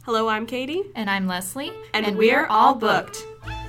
Hello, I'm Katie. And I'm Leslie. And we're all booked.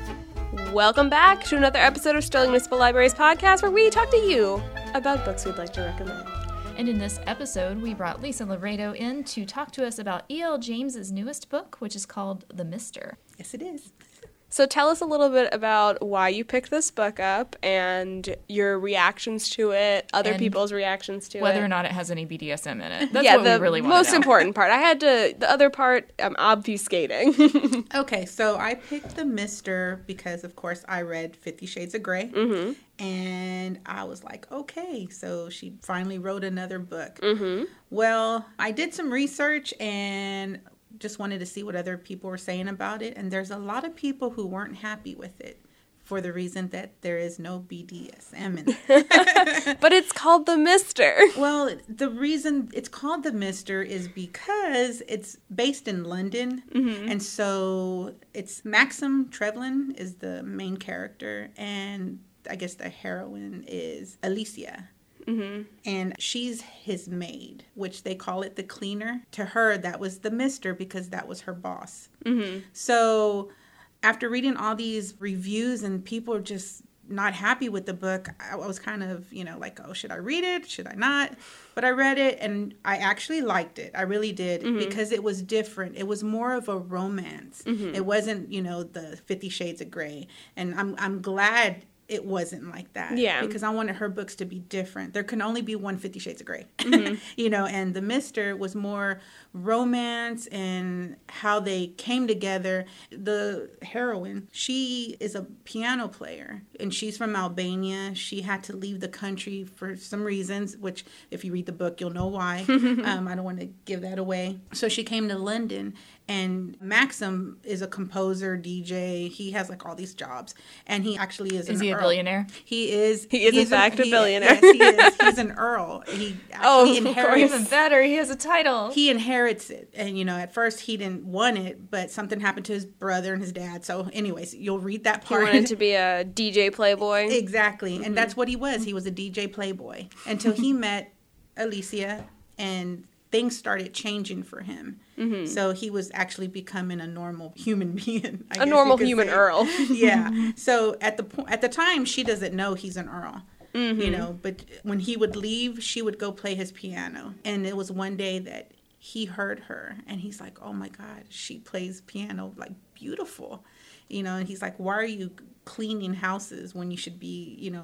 Welcome back to another episode of Sterling Municipal Libraries podcast, where we talk to you about books we'd like to recommend. And in this episode, we brought Lisa Laredo in to talk to us about E.L. James's newest book, which is called The Mister. Yes, it is. So tell us a little bit about why you picked this book up and your reactions to it, other people's reactions to whether it. or not it has any BDSM in it. That's what we really want to know. Most important part. The other part, I'm obfuscating. Okay, so I picked The Mister because, of course, I read 50 Shades of Grey. Mm-hmm. And I was like, okay, so she finally wrote another book. Mm-hmm. Well, I did some research and just wanted to see what other people were saying about it. And there's a lot of people who weren't happy with it for the reason that there is no BDSM in it. But it's called The Mister. Well, the reason it's called The Mister is because it's based in London. Mm-hmm. And so it's Maxim Trevlin is the main character. And I guess the heroine is Alicia. Mm-hmm. And she's his maid, which they call it the cleaner. To her, that was the mister because that was her boss. Mm-hmm. So after reading all these reviews and people are just not happy with the book, I was kind of, like, oh, should I read it? Should I not? But I read it and I actually liked it. I really did, mm-hmm. because it was different. It was more of a romance. Mm-hmm. It wasn't, the 50 Shades of Grey. And I'm glad it wasn't like that. Yeah. Because I wanted her books to be different. There can only be one 50 Shades of Grey. Mm-hmm. And The Mister was more romance and how they came together. The heroine, she is a piano player and she's from Albania. She had to leave the country for some reasons, which if you read the book, you'll know why. I don't want to give that away. So she came to London. And Maxim is a composer, DJ. He has like all these jobs. And he actually is he a billionaire? He is. He is in fact a billionaire. Yes, he is. He's an earl. He inherits. Even better. He has a title. He inherits it. And, at first he didn't want it, but something happened to his brother and his dad. So anyways, you'll read that part. He wanted to be a DJ playboy. Exactly. Mm-hmm. And that's what he was. He was a DJ playboy until he met Alicia and things started changing for him. Mm-hmm. So he was actually becoming a normal human being. A normal human earl. Yeah. So at the time, she doesn't know he's an earl. Mm-hmm. But when he would leave, she would go play his piano. And it was one day that he heard her and he's like, oh my God, she plays piano like beautiful. And he's like, why are you cleaning houses when you should be, in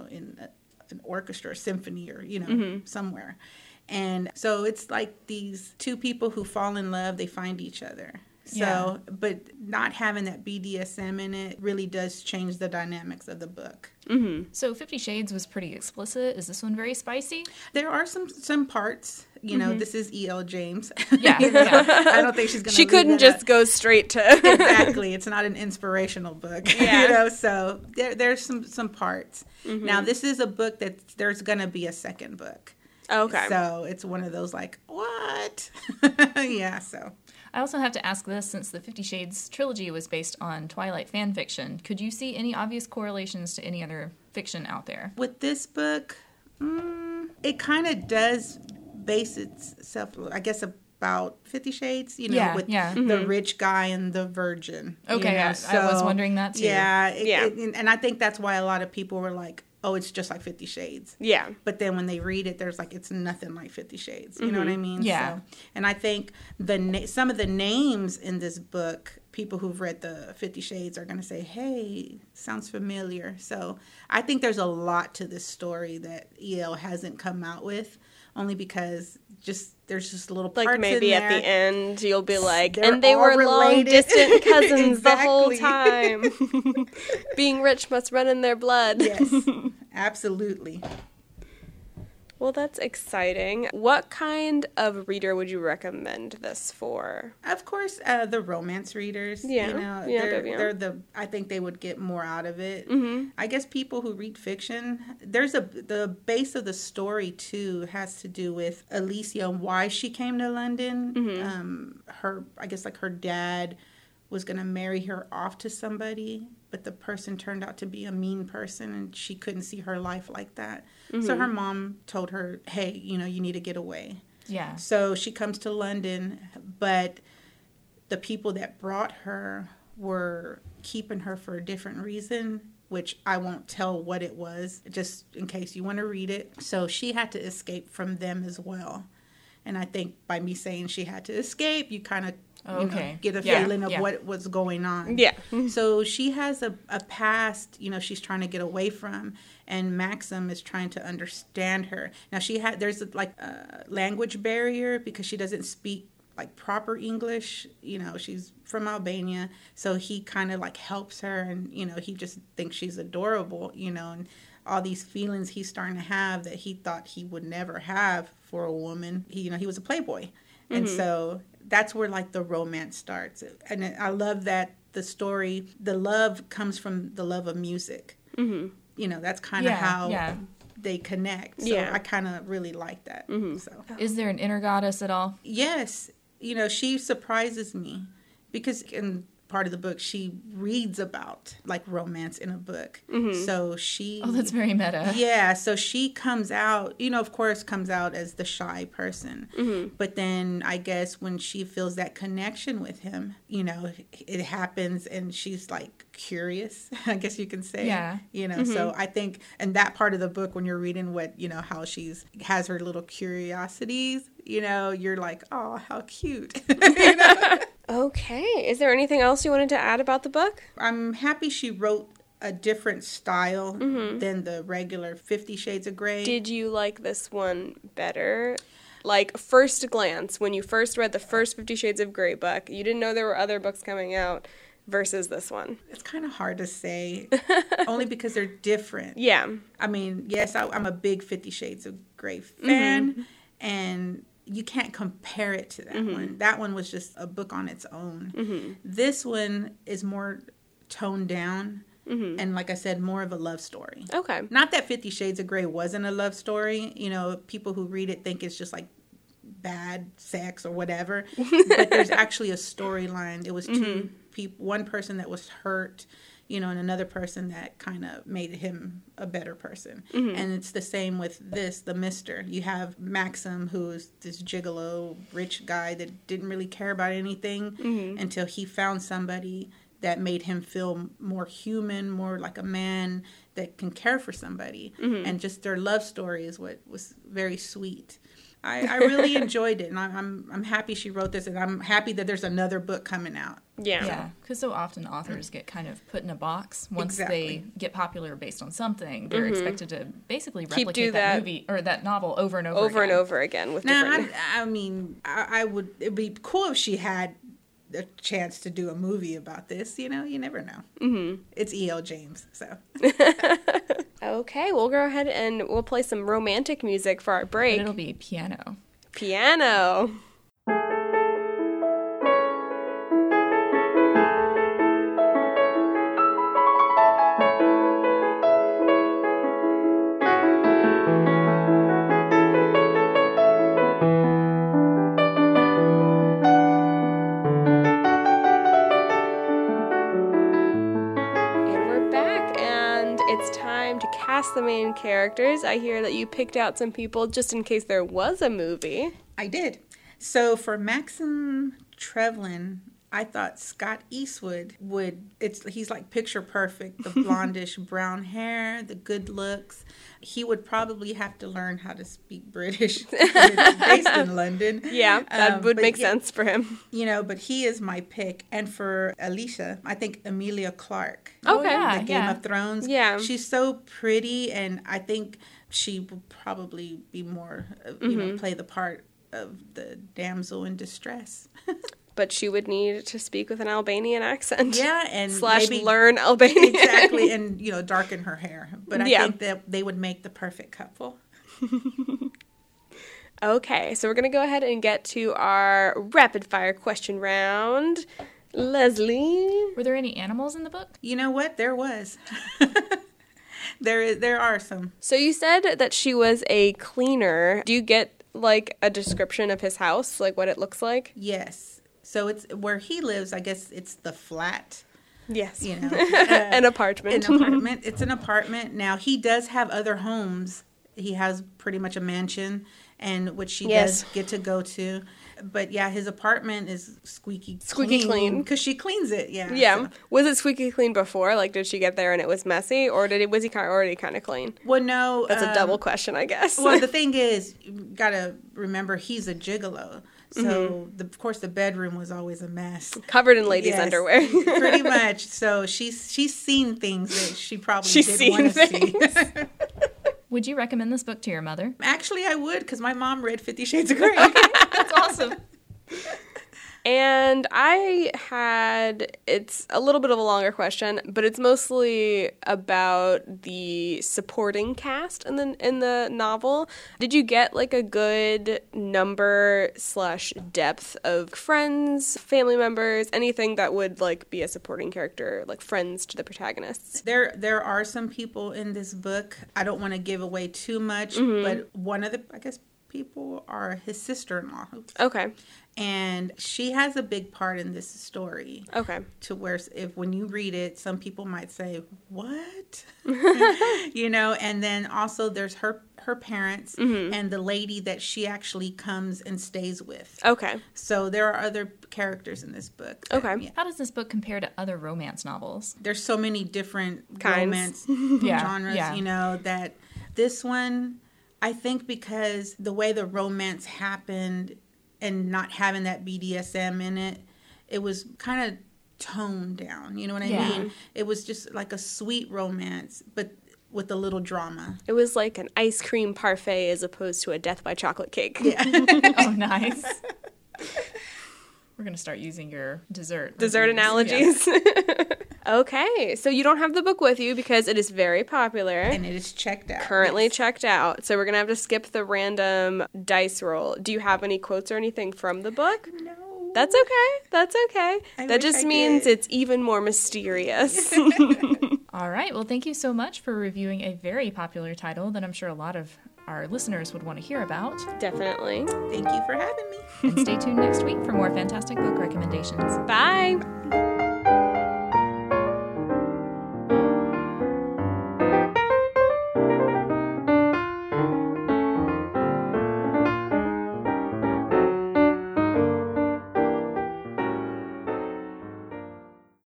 an orchestra or symphony or, mm-hmm. somewhere. And so it's like these two people who fall in love, they find each other. So, but not having that BDSM in it really does change the dynamics of the book. Mm-hmm. So 50 Shades was pretty explicit. Is this one very spicy? There are some parts. Mm-hmm. This is E.L. James. Yeah. I don't think she's going to. She couldn't just go straight to. Exactly. It's not an inspirational book. Yeah. So there's some parts. Mm-hmm. Now, this is a book that there's going to be a second book. Okay. So it's one of those like, what? Yeah, so. I also have to ask this, since the 50 Shades trilogy was based on Twilight fan fiction, could you see any obvious correlations to any other fiction out there? With this book, it kind of does base itself, I guess, about 50 Shades, with mm-hmm. the rich guy and the virgin. Okay, I was wondering that too. Yeah, and I think that's why a lot of people were like, oh, it's just like 50 Shades. Yeah. But then when they read it, there's like, it's nothing like 50 Shades. You know what I mean? Yeah. So, and I think some of the names in this book, people who've read the 50 Shades are going to say, hey, sounds familiar. So I think there's a lot to this story that E.L. hasn't come out with, only because there's just little parts like maybe in there. At the end you'll be like, They're and they were related. Long distant cousins Exactly. the whole time. Being rich must run in their blood. Yes, absolutely. Well, that's exciting. What kind of reader would you recommend this for? Of course, the romance readers. Yeah, they're I think they would get more out of it. Mm-hmm. I guess people who read fiction, the base of the story too has to do with Alicia and why she came to London. Mm-hmm. Her dad was going to marry her off to somebody, but the person turned out to be a mean person and she couldn't see her life like that. Mm-hmm. So her mom told her, hey, you need to get away. Yeah. So she comes to London, but the people that brought her were keeping her for a different reason, which I won't tell what it was, just in case you want to read it. So she had to escape from them as well. And I think by me saying she had to escape, you kind of get a feeling of what was going on. Yeah. So she has a past, she's trying to get away from, and Maxim is trying to understand her. Now there's like a language barrier because she doesn't speak like proper English. She's from Albania, so he kind of like helps her, and he just thinks she's adorable, and all these feelings he's starting to have that he thought he would never have for a woman. He was a playboy. And so that's where like the romance starts. And I love that the story, the love comes from the love of music. That's kind of how they connect. So I kind of really like that. So is there an inner goddess at all? Yes. She surprises me because in part of the book she reads about like romance in a book. So that's very meta. Yeah, so she comes out, of course comes out as the shy person. But then I guess when she feels that connection with him, it happens and she's like curious, I guess you can say. Yeah. So I think in that part of the book when you're reading what, how she's has her little curiosities, you're like, oh, how cute. Okay. Is there anything else you wanted to add about the book? I'm happy she wrote a different style than the regular 50 Shades of Grey. Did you like this one better? Like, first glance, when you first read the first 50 Shades of Grey book, you didn't know there were other books coming out versus this one. It's kind of hard to say, only because they're different. Yeah. I mean, yes, I'm a big 50 Shades of Grey fan, and you can't compare it to that one. That one was just a book on its own. This one is more toned down and, like I said, more of a love story. Okay. Not that 50 Shades of Grey wasn't a love story. People who read it think it's just like bad sex or whatever. But there's actually a storyline. It was two people, one person that was hurt, and another person that kind of made him a better person. And it's the same with the Mister. You have Maxim, who's this gigolo, rich guy that didn't really care about anything until he found somebody that made him feel more human, more like a man that can care for somebody. And just their love story is what was very sweet. I really enjoyed it, and I'm happy she wrote this, and I'm happy that there's another book coming out. Yeah, because so often authors get kind of put in a box. Once they get popular based on something, they're expected to basically replicate that movie or that novel over and over and over again with different. I mean, I would. It'd be cool if she had a chance to do a movie about this. You never know. It's E.L. James, so. Okay, we'll go ahead and we'll play some romantic music for our break. But it'll be piano. Piano. The main characters. I hear that you picked out some people just in case there was a movie. I did. So for Maxim Trevlin, I thought Scott Eastwood he's like picture perfect. The blondish brown hair, the good looks. He would probably have to learn how to speak British. Based in London. Yeah, that would make sense for him. But he is my pick. And for Alicia, I think Emilia Clarke. Okay. The Game of Thrones. Yeah. She's so pretty, and I think she will probably be more, play the part of the damsel in distress. But she would need to speak with an Albanian accent. Yeah, and / learn Albanian. Exactly, and darken her hair. But I think that they would make the perfect couple. Okay, so we're going to go ahead and get to our rapid fire question round. Leslie? Were there any animals in the book? You know what? There was. There are some. So you said that she was a cleaner. Do you get like a description of his house, like what it looks like? Yes. So it's where he lives. I guess it's the flat. Yes. An apartment. It's an apartment. Now he does have other homes. He has pretty much a mansion, and which she does get to go to. But yeah, his apartment is squeaky clean because she cleans it. Yeah. So. Was it squeaky clean before? Like, did she get there and it was messy, or was he already kind of clean? Well, no. That's a double question, I guess. Well, the thing is, you gotta remember he's a gigolo. So, of course, the bedroom was always a mess. Covered in ladies' underwear. Pretty much. So, she's seen things that she probably didn't want to see. Would you recommend this book to your mother? Actually, I would, because my mom read 50 Shades of Grey. Okay, that's awesome. And it's a little bit of a longer question, but it's mostly about the supporting cast in the novel. Did you get like a good number / depth of friends, family members, anything that would like be a supporting character, like friends to the protagonists? There are some people in this book. I don't want to give away too much, but one of the, I guess, people are his sister-in-law. Okay. And she has a big part in this story. Okay. To where when you read it, some people might say, what? And then also there's her parents and the lady that she actually comes and stays with. Okay. So there are other characters in this book. Okay. How does this book compare to other romance novels? There's so many different romance genres, that this one, I think because the way the romance happened and not having that BDSM in it, it was kind of toned down. You know what I mean? It was just like a sweet romance, but with a little drama. It was like an ice cream parfait as opposed to a death by chocolate cake. Yeah. Oh, nice. We're going to start using your dessert analogies. Yeah. Okay, so you don't have the book with you because it is very popular. And it is checked out. Currently checked out. So we're going to have to skip the random dice roll. Do you have any quotes or anything from the book? No. That's okay. That just means it's even more mysterious. All right. Well, thank you so much for reviewing a very popular title that I'm sure a lot of our listeners would want to hear about. Definitely. Thank you for having me. And stay tuned next week for more fantastic book recommendations. Bye.